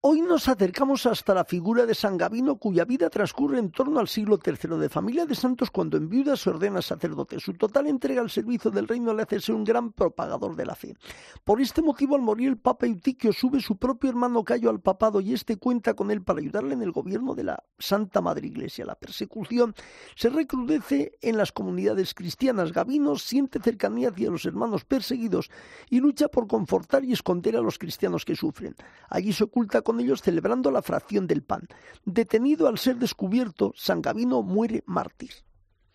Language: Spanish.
Hoy nos acercamos hasta la figura de San Gavino, cuya vida transcurre en torno al siglo III. De familia de santos, cuando enviuda se ordena sacerdote. Su total entrega al servicio del reino le hace ser un gran propagador de la fe. Por este motivo, al morir el Papa Eutiquio, sube su propio hermano Cayo al papado y este cuenta con él para ayudarle en el gobierno de la Santa Madre Iglesia. La persecución se recrudece en las comunidades cristianas. Gavino siente cercanía hacia los hermanos perseguidos y lucha por confortar y esconder a los cristianos que sufren. Allí se oculta con ellos celebrando la fracción del pan. Detenido al ser descubierto, San Gavino muere mártir.